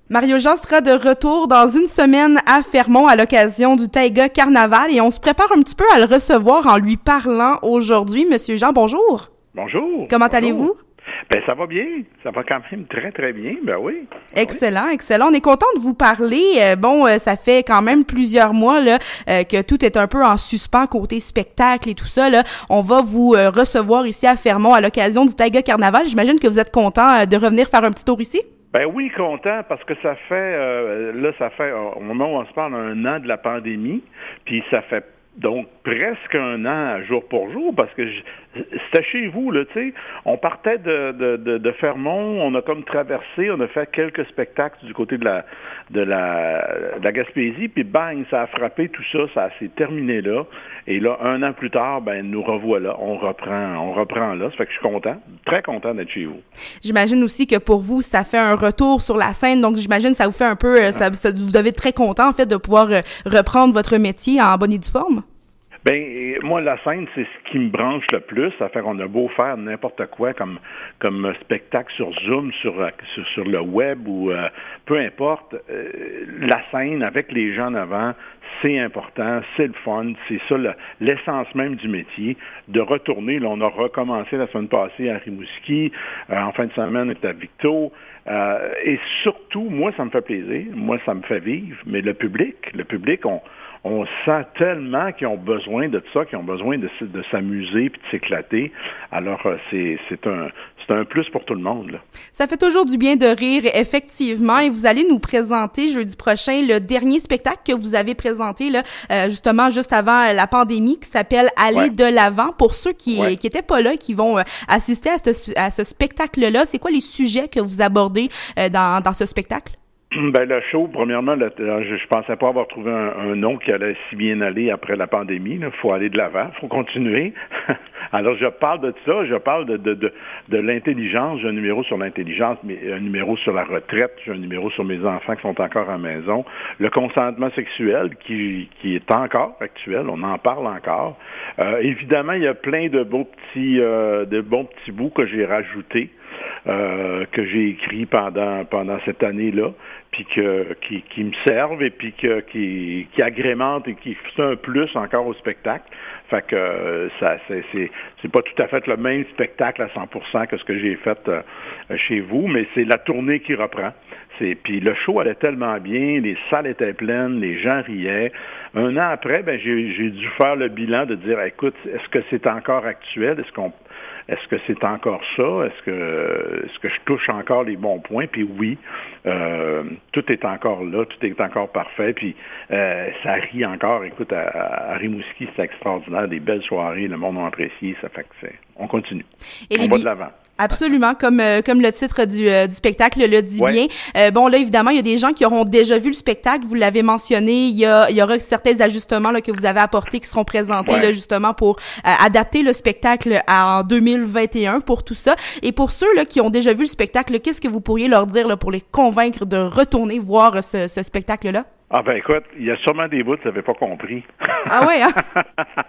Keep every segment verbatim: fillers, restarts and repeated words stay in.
Mario-Jean sera de retour dans une semaine à Fermont à l'occasion du Taïga Carnaval et on se prépare un petit peu à le recevoir en lui parlant aujourd'hui. Monsieur Jean, bonjour. Bonjour. Comment bonjour. allez-vous? Ben ça va bien, ça va quand même très très bien, ben oui. Excellent, oui. excellent. On est content de vous parler. Euh, bon, euh, ça fait quand même plusieurs mois là euh, que tout est un peu en suspens côté spectacle et tout ça. Là, on va vous euh, recevoir ici à Fermont à l'occasion du Taïga Carnaval. J'imagine que vous êtes content euh, de revenir faire un petit tour ici. Ben oui, content parce que ça fait euh, là ça fait au moment où on se parle un an de la pandémie, puis ça fait donc presque un an jour pour jour parce que je, c'était chez vous là, tu sais, on partait de, de de de Fermont, on a comme traversé, on a fait quelques spectacles du côté de la de la de la Gaspésie, puis bang, ça a frappé tout ça, ça s'est terminé là, et là un an plus tard, ben nous revoilà, on reprend on reprend là, ça fait que je suis content, très content d'être chez vous. J'imagine aussi que pour vous ça fait un retour sur la scène, donc j'imagine que ça vous fait un peu ça, ça vous devez être très content en fait de pouvoir reprendre votre métier en bonne et due forme. Ben moi la scène c'est ce qui me branche le plus. Ça fait qu'on a beau faire n'importe quoi comme comme spectacle sur Zoom, sur sur, sur le web ou euh, peu importe. Euh, la scène avec les gens en avant, c'est important, c'est le fun, c'est ça le, l'essence même du métier. De retourner, là on a recommencé la semaine passée à Rimouski, euh, en fin de semaine on est à Victo. Euh, et surtout, moi ça me fait plaisir, moi ça me fait vivre, mais le public, le public on On sent tellement qu'ils ont besoin de ça, qu'ils ont besoin de, de s'amuser puis de s'éclater. Alors, c'est, c'est, un, c'est un plus pour tout le monde, là. Ça fait toujours du bien de rire, effectivement. Et vous allez nous présenter jeudi prochain le dernier spectacle que vous avez présenté, là, euh, justement, juste avant la pandémie, qui s'appelle « Aller ouais. de l'avant ». Pour ceux qui ouais. qui étaient pas là, qui vont euh, assister à ce, à ce spectacle-là, c'est quoi les sujets que vous abordez euh, dans, dans ce spectacle? Ben le show, premièrement, le, je, je pensais pas avoir trouvé un, un nom qui allait si bien aller après la pandémie. Il faut aller de l'avant, faut continuer. Alors je parle de ça, je parle de de, de, de l'intelligence. J'ai un numéro sur l'intelligence, mais un numéro sur la retraite, j'ai un numéro sur mes enfants qui sont encore à la maison. Le consentement sexuel qui qui est encore actuel, on en parle encore. Euh, évidemment, il y a plein de beaux petits euh, de bons petits bouts que j'ai rajoutés. Euh, que j'ai écrit pendant pendant cette année-là, puis que qui, qui me servent et puis que qui qui agrémentent et qui font un plus encore au spectacle. Fait que euh, ça c'est c'est c'est pas tout à fait le même spectacle à cent pour cent que ce que j'ai fait euh, chez vous, mais c'est la tournée qui reprend. C'est puis le show allait tellement bien, les salles étaient pleines, les gens riaient. Un an après, ben j'ai j'ai dû faire le bilan de dire écoute, est-ce que c'est encore actuel? Est-ce qu'on Est-ce que c'est encore ça? Est-ce que est-ce que je touche encore les bons points? Puis oui, euh, tout est encore là, tout est encore parfait. Puis euh, ça rit encore. Écoute, à, à Rimouski, c'est extraordinaire, des belles soirées, le monde a apprécié. Ça fait que c'est, on continue, Et on va bi- de l'avant. Absolument, comme euh, comme le titre du euh, du spectacle le dit ouais. bien. Euh, bon là évidemment, il y a des gens qui auront déjà vu le spectacle, vous l'avez mentionné, il y a il y aura certains ajustements là que vous avez apportés qui seront présentés ouais. là justement pour euh, adapter le spectacle à, en deux mille vingt et un pour tout ça. Et pour ceux là qui ont déjà vu le spectacle, là, qu'est-ce que vous pourriez leur dire là pour les convaincre de retourner voir ce, ce spectacle là? Ah ben écoute, il y a sûrement des bouts que tu n'avais pas compris. Ah ouais, hein?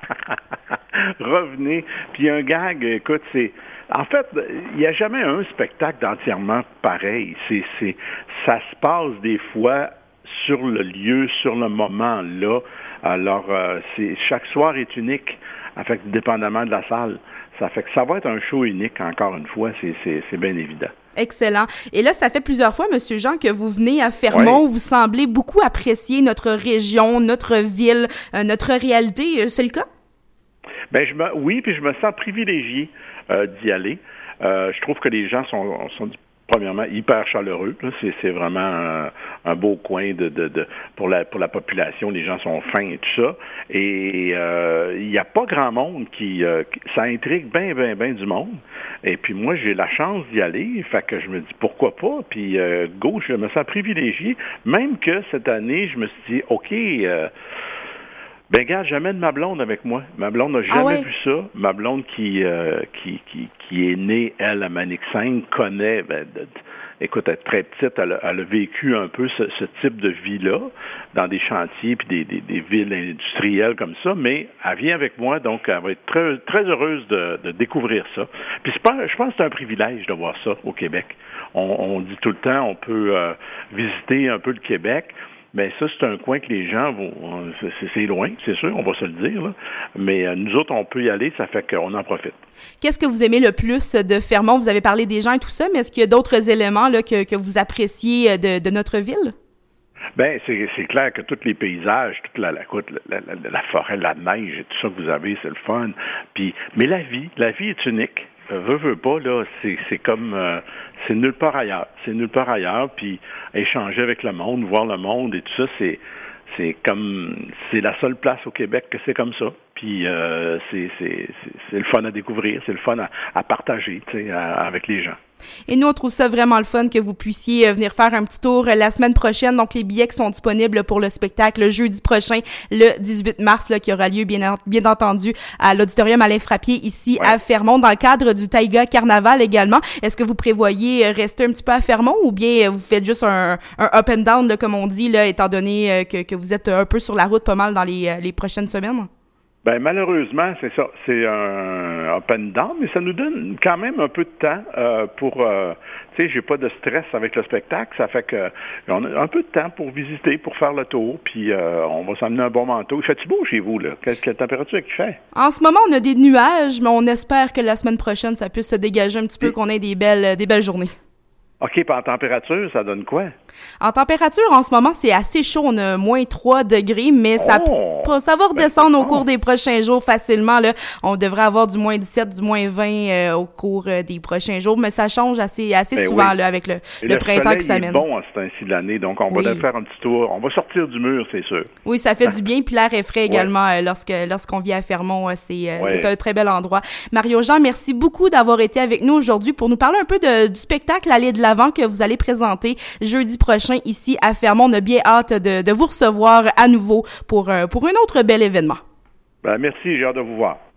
Revenez. Puis un gag, écoute, c'est... En fait, il n'y a jamais un spectacle entièrement pareil. C'est, c'est, ça se passe des fois sur le lieu, sur le moment là. Alors, euh, c'est, chaque soir est unique, en fait, dépendamment de la salle. Ça fait que ça va être un show unique, encore une fois, c'est, c'est, c'est bien évident. Excellent. Et là, ça fait plusieurs fois, Monsieur Jean, que vous venez à Fermont. Oui. Vous semblez beaucoup apprécier notre région, notre ville, euh, notre réalité. C'est le cas? Ben, je me, oui, puis je me sens privilégié euh, d'y aller. Euh, je trouve que les gens sont, sont premièrement hyper chaleureux. Là. C'est, c'est vraiment un, un beau coin de, de, de pour la pour la population. Les gens sont fins et tout ça. Et euh, il n'y a pas grand monde qui, euh, qui ça intrigue bien, bien, bien du monde. Et puis moi, j'ai la chance d'y aller. Fait que je me dis pourquoi pas. Puis euh, go, je me sens privilégié. Même que cette année, je me suis dit ok. Euh, Ben gars, jamais de ma blonde avec moi. Ma blonde n'a jamais ah ouais? vu ça. Ma blonde qui, euh, qui qui qui est née, elle, à Manic cinq, connaît, ben, de, écoute, elle est très petite, elle a, elle a vécu un peu ce, ce type de vie-là dans des chantiers puis des, des, des villes industrielles comme ça, mais elle vient avec moi, donc elle va être très, très heureuse de, de découvrir ça. Puis c'est pas, je pense que c'est un privilège de voir ça au Québec. On, on dit tout le temps, on peut euh, visiter un peu le Québec. Mais ça, c'est un coin que les gens vont... C'est, c'est loin, c'est sûr, on va se le dire, là. Mais euh, nous autres, on peut y aller, ça fait qu'on en profite. Qu'est-ce que vous aimez le plus de Fermont? Vous avez parlé des gens et tout ça, mais est-ce qu'il y a d'autres éléments là, que, que vous appréciez de, de notre ville? Ben, c'est, c'est clair que tous les paysages, toute la, la, la, la, la forêt, la neige et tout ça que vous avez, c'est le fun. Puis, mais la vie, la vie est unique. Veux, veux pas, là, c'est, c'est comme, euh, c'est nulle part ailleurs. C'est nulle part ailleurs, puis échanger avec le monde, voir le monde et tout ça, c'est, c'est comme, c'est la seule place au Québec que c'est comme ça. Puis euh, c'est, c'est, c'est, c'est le fun à découvrir, c'est le fun à, à partager, tu sais, avec les gens. Et nous, on trouve ça vraiment le fun que vous puissiez venir faire un petit tour la semaine prochaine. Donc, les billets qui sont disponibles pour le spectacle le jeudi prochain, le dix-huit mars, là, qui aura lieu, bien, bien entendu, à l'Auditorium Alain Frappier, ici ouais. à Fermont, dans le cadre du Taïga Carnaval également. Est-ce que vous prévoyez rester un petit peu à Fermont ou bien vous faites juste un, un up and down, là, comme on dit, là, étant donné que, que vous êtes un peu sur la route pas mal dans les, les prochaines semaines? Ben malheureusement, c'est ça. C'est un up and down, mais ça nous donne quand même un peu de temps euh, pour... Euh, tu sais, j'ai pas de stress avec le spectacle. Ça fait que on a un peu de temps pour visiter, pour faire le tour, puis euh, on va s'amener un bon manteau. Il fait-tu beau chez vous, là? Quelle, quelle température qu'il fait? En ce moment, on a des nuages, mais on espère que la semaine prochaine, ça puisse se dégager un petit peu, et... qu'on ait des belles, des belles journées. OK, puis en température, ça donne quoi? En température, en ce moment, c'est assez chaud. On a moins trois degrés, mais ça, oh, ça va redescendre ben au cours des prochains jours facilement. Là. On devrait avoir du moins dix-sept, du moins vingt euh, au cours euh, des prochains jours, mais ça change assez, assez ben souvent oui. là, avec le, le, le printemps qui s'amène. C'est bon à ce temps-ci de l'année, donc on oui. va aller faire un petit tour. On va sortir du mur, c'est sûr. Oui, ça fait du bien, puis l'air est frais également ouais. euh, lorsque, lorsqu'on vit à Fermont. Euh, c'est, euh, ouais. c'est un très bel endroit. Mario-Jean, merci beaucoup d'avoir été avec nous aujourd'hui pour nous parler un peu de, du spectacle Aller de l'avant que vous allez présenter jeudi prochain ici à Fermont. On a bien hâte de, de vous recevoir à nouveau pour, pour un autre bel événement. Ben, merci, j'ai hâte de vous voir.